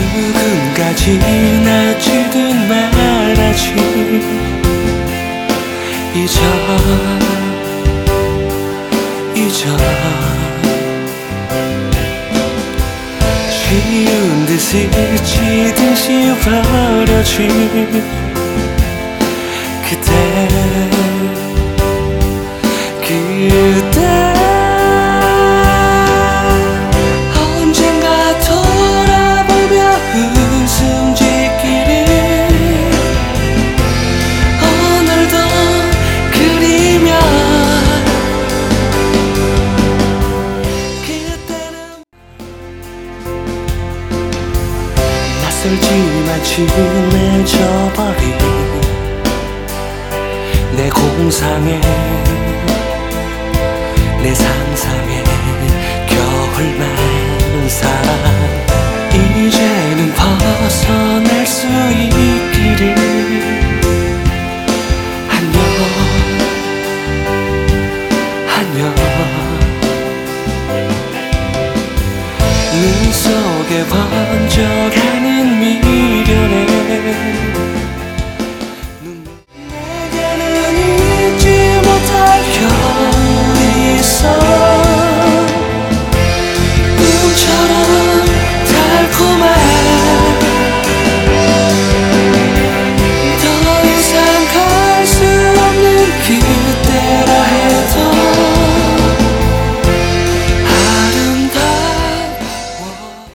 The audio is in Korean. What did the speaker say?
누군가 지나치듯 말하지 잊어 쉬운 듯이 지듯이 버려진 그대 언젠가 돌아보며 웃음 짓기를 오늘도 그리며 그때는 낯설지만 친해져버린 내 공상에 내 상상에 겨울 많은 사랑 이제는 벗어날 수 있기를 안녕 안녕 눈 속에 번져가